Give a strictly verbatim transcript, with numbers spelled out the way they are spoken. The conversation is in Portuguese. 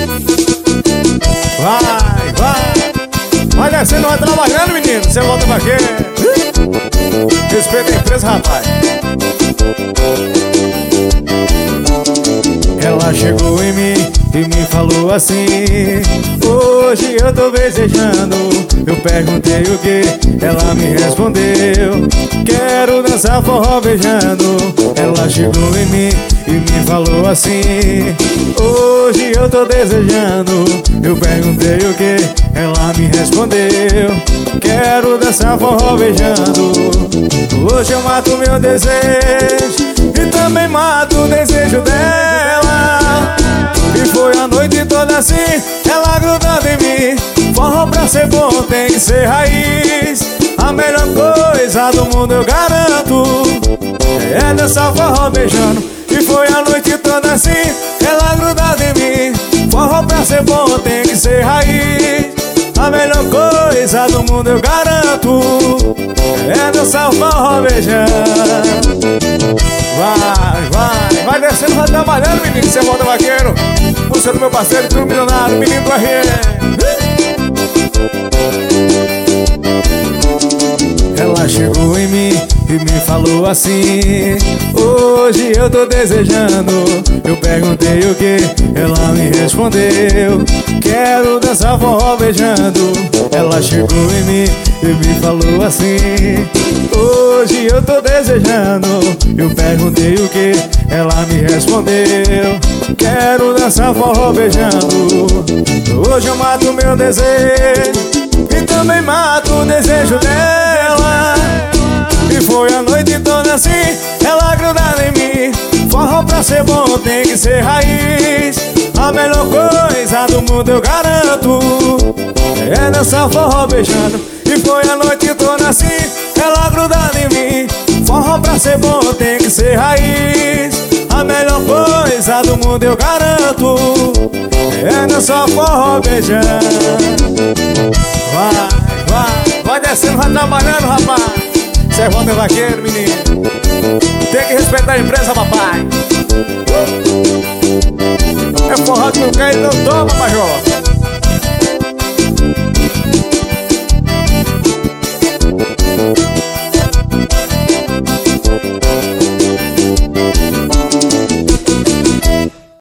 Vai, vai. Vai descendo, vai trabalhando, menino. Você volta vaqueiro. Respeita a empresa, rapaz. Ela chegou em mim e me falou assim: hoje eu tô desejando. Eu perguntei o que, ela me respondeu: quero dançar forró beijando. Ela chegou em mim e me falou assim: hoje eu tô desejando. Eu perguntei o que, ela me respondeu: quero dançar forró beijando. Hoje eu mato meu desejo e também mato o desejo dela. E foi a noite toda assim, ela grudando em mim. Forró pra ser bom tem que ser raiz. A melhor coisa do mundo eu garanto é dançar forró beijando. E foi a noite toda assim, ela grudada em mim. Forró pra ser bom tem que ser raiz. A melhor coisa do mundo eu garanto é dançar forró beijando. Vai, vai, vai descendo, vai trabalhando, menino. Você volta vaqueiro. Música do meu parceiro, do milionário, menino do R M. Ela chegou em mim e me falou assim: hoje eu tô desejando. Eu perguntei o que, ela me respondeu: quero dançar forró beijando. Ela chegou em mim e me falou assim: hoje eu tô desejando. Eu perguntei o que, ela me respondeu: quero dançar forró beijando. Hoje eu mato meu desejo e também mato o desejo dela. E foi a noite toda assim, ela grudada em mim. Forró pra ser bom tem que ser raiz. A melhor coisa do mundo eu garanto é dançar forró beijando. E foi a noite toda assim, ela grudada em mim. Forró pra ser bom tem que ser raiz. A melhor coisa do mundo eu garanto é dançar forró beijando. Vai, vai, vai descendo, vai trabalhando, rapaz. Cê volta vaqueiro, menino. Tem que respeitar a empresa, papai. É forró que não quer e não toma, major.